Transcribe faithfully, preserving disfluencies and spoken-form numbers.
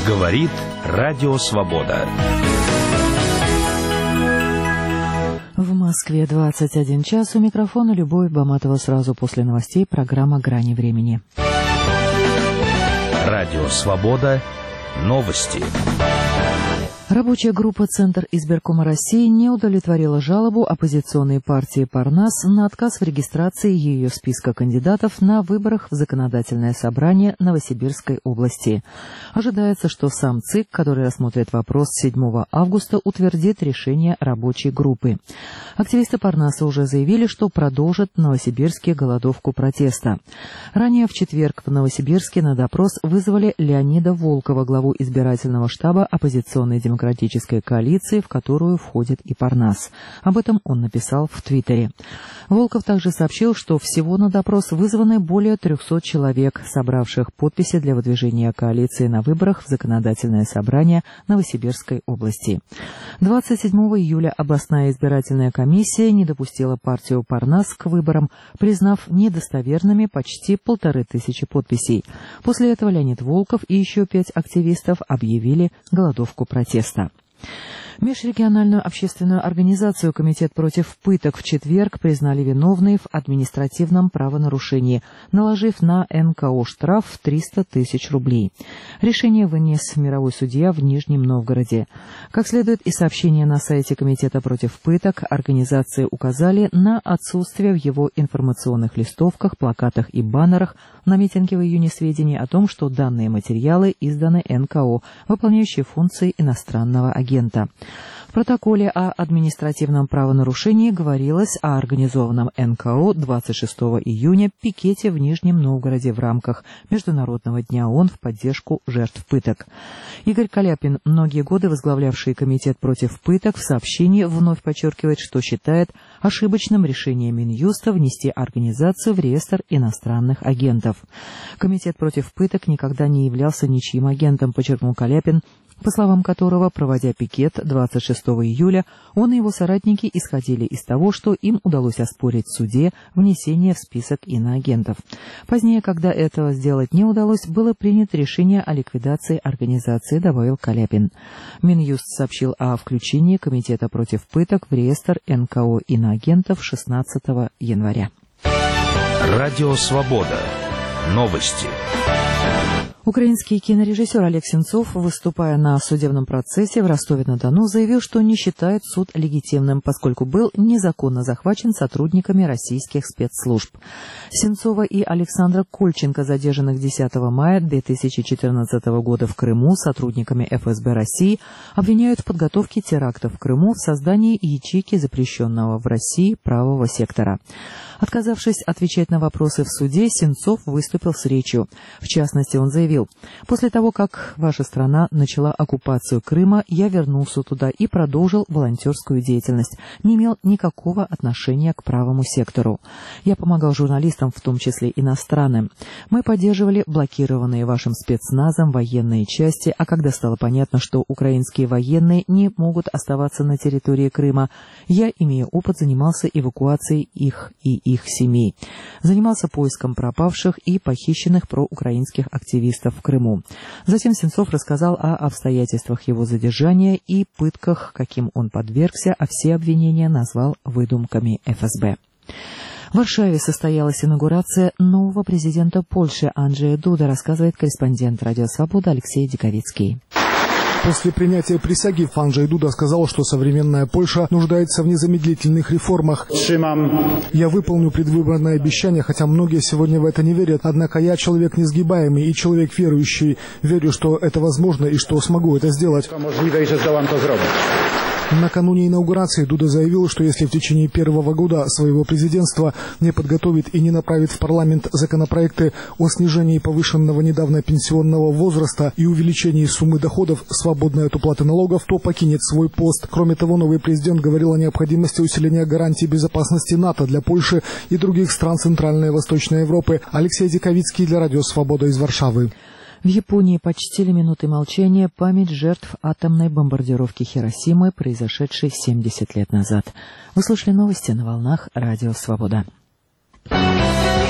Говорит Радио Свобода. В Москве двадцать один час. У микрофона Любовь Баматова. Сразу после новостей программа «Грани времени». Радио Свобода. Новости. Рабочая группа «Центр избиркома России» не удовлетворила жалобу оппозиционной партии «Парнас» на отказ в регистрации ее списка кандидатов на выборах в Законодательное собрание Новосибирской области. Ожидается, что сам ЦИК, который рассмотрит вопрос седьмого августа, утвердит решение рабочей группы. Активисты «Парнаса» уже заявили, что продолжат в Новосибирске голодовку протеста. Ранее в четверг в Новосибирске на допрос вызвали Леонида Волкова, главу избирательного штаба оппозиционной демократии. демократической коалиции, в которую входит и Парнас. Об этом он написал в Твиттере. Волков также сообщил, что всего на допрос вызваны более трехсот человек, собравших подписи для выдвижения коалиции на выборах в Законодательное собрание Новосибирской области. двадцать седьмого июля областная избирательная комиссия не допустила партию Парнас к выборам, признав недостоверными почти полторы тысячи подписей. После этого Леонид Волков и еще пять активистов объявили голодовку протеста. Межрегиональную общественную организацию «Комитет против пыток» в четверг признали виновной в административном правонарушении, наложив на эн ка о штраф в триста тысяч рублей. Решение вынес мировой судья в Нижнем Новгороде. Как следует из сообщения на сайте Комитета против пыток, организации указали на отсутствие в его информационных листовках, плакатах и баннерах на митинге в июне сведений о том, что данные материалы изданы эн ка о, выполняющие функции иностранного агента. В протоколе о административном правонарушении говорилось о организованном эн ка о двадцать шестого июня пикете в Нижнем Новгороде в рамках Международного дня ООН в поддержку жертв пыток. Игорь Каляпин, многие годы возглавлявший Комитет против пыток, в сообщении вновь подчеркивает, что считает ошибочным решение Минюста внести организацию в реестр иностранных агентов. Комитет против пыток никогда не являлся ничьим агентом, подчеркнул Каляпин, по словам которого, проводя пикет двадцать шестого июля, он и его соратники исходили из того, что им удалось оспорить в суде внесение в список иноагентов. Позднее, когда этого сделать не удалось, было принято решение о ликвидации организации, добавил Каляпин. Минюст сообщил о включении Комитета против пыток в реестр эн ка о иноагентов шестнадцатого января. Радио Свобода. Новости. Украинский кинорежиссер Олег Сенцов, выступая на судебном процессе в Ростове-на-Дону, заявил, что не считает суд легитимным, поскольку был незаконно захвачен сотрудниками российских спецслужб. Сенцова и Александра Кольченко, задержанных десятого мая две тысячи четырнадцатого года в Крыму сотрудниками эф эс бэ России, обвиняют в подготовке терактов в Крыму, в создании ячейки запрещенного в России правого сектора. Отказавшись отвечать на вопросы в суде, Сенцов выступил с речью. В частности, он заявил: «После того, как ваша страна начала оккупацию Крыма, я вернулся туда и продолжил волонтерскую деятельность. Не имел никакого отношения к правому сектору. Я помогал журналистам, в том числе иностранным. Мы поддерживали блокированные вашим спецназом военные части, а когда стало понятно, что украинские военные не могут оставаться на территории Крыма, я, имея опыт, занимался эвакуацией их и их семей. Занимался поиском пропавших и похищенных проукраинских активистов в Крыму». Затем Сенцов рассказал о обстоятельствах его задержания и пытках, каким он подвергся, а все обвинения назвал выдумками эф эс бэ. В Варшаве состоялась инаугурация нового президента Польши Анджея Дуда, рассказывает корреспондент «Радио Свобода» Алексей Диковицкий. После принятия присяги Анджей Дуда сказал, что современная Польша нуждается в незамедлительных реформах. «Я выполню предвыборное обещание, хотя многие сегодня в это не верят. Однако я человек несгибаемый и человек верующий. Верю, что это возможно и что смогу это сделать». Накануне инаугурации Дуда заявил, что если в течение первого года своего президентства не подготовит и не направит в парламент законопроекты о снижении повышенного недавно пенсионного возраста и увеличении суммы доходов, свободной от уплаты налогов, то покинет свой пост. Кроме того, новый президент говорил о необходимости усиления гарантий безопасности НАТО для Польши и других стран Центральной и Восточной Европы. Алексей Диковицкий для Радио Свобода из Варшавы. В Японии почтили минуты молчания память жертв атомной бомбардировки Хиросимы, произошедшей семьдесят лет назад. Вы слушали новости на волнах Радио Свобода.